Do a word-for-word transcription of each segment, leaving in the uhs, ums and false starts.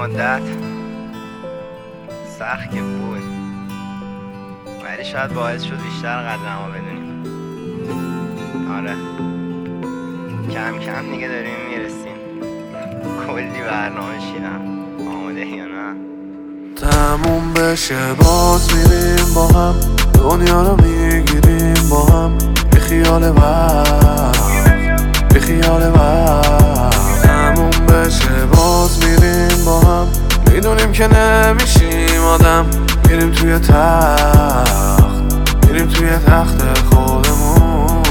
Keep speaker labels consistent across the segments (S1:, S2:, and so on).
S1: مدت سخت که بود، ولی شاید باعث شد بیشتر قدر ما بدونیم. آره کم کم دیگه داریم میرسیم. کلی برنامه چیدم، آماده یا نه؟
S2: تموم بشه باز میریم با هم، دنیا رو میگیریم با هم، بی خیال وقت بی خیال وقت. تموم بشه باز میریم با هم، میدونیم که نمیشیم آدم، میریم توی تخت میریم توی تخت خودمون.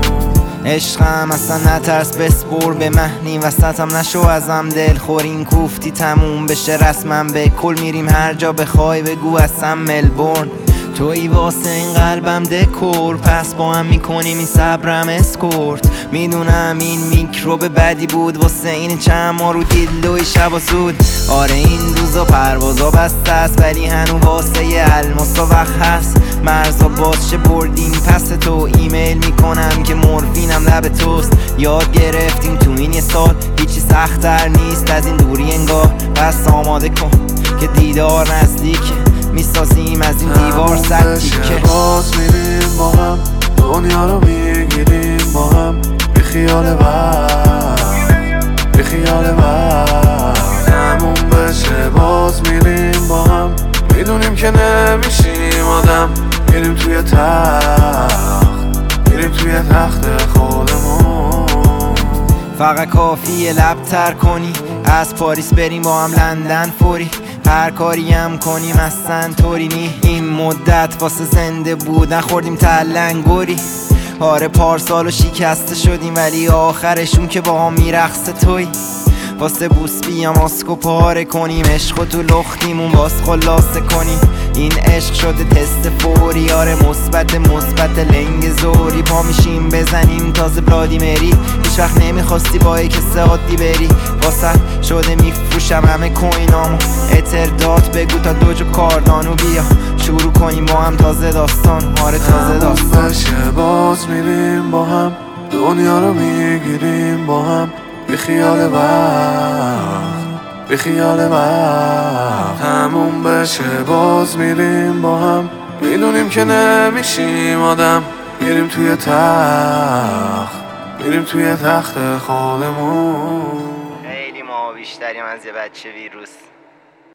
S1: عشقم اصلا نترس بسپر به مهنی وسطم نشو ازم دل خورین کوفتی تموم بشه رسمم به کل میریم هر جا بخوای بگو اصلا ملبورن توی واسه این قلبم دکور پس با هم میکنیم این صبرم اسکورت. میدونم این میکروب بدی بود واسه این چند ما رو دیلوی شب و زود. آره این روزا پروازا بسته است ولی هنو واسه یه الماسا وقت هست. مرزا باز چه بردیم پس تو ایمیل میکنم که مورفینم لب توست. یاد گرفتیم تو این یه سال هیچی سخت‌تر نیست از این دوری انگار. بس آماده کن که دیدار نزدیکه، میسازیم از این دیوار صد تیکه.
S2: باز میریم با هم، دنیا رو میگیریم با هم، بی خیال وقت بی خیال وقت. تموم بشه باز میریم با هم، میدونیم که نمیشیم آدم، میریم توی تخت میریم توی تخت خودمون.
S1: فقط کافیه لب تر کنی از پاریس بریم با هم لندن فوری. هر کاری هم کنیم اصلا طوری نی این مدت واسه زنده بودن خوردیم تلنگوری. آره پارسالو شکسته شدیم ولی آخرشون که با هم میرقصه توی واسه بوس بیام آسکو پاره کنیم. عشق تو لختیمون باز خلاصه کنیم. این عشق شده تست فوری. آره مثبت مثبت لنگ زوری پا میشیم بزنیم تازه بلادیمری. هیچ وقت نمیخواستی با یک عادی بری واسه شده میفروشم همه کوینامو. اتردات بگو تا دوجو کاردانو بیا شروع کنیم با هم تازه داستان. آره تازه داستان
S2: بشه باز میریم با هم، دنیا رو میگیریم با هم، بی خیال وقت بی خیال وقت. تموم بشه باز میریم با هم، میدونیم که نمیشیم آدم، میریم توی تخت میریم توی تخت خودمون.
S1: خیلی ما بیشتریم از یه بچه ویروس.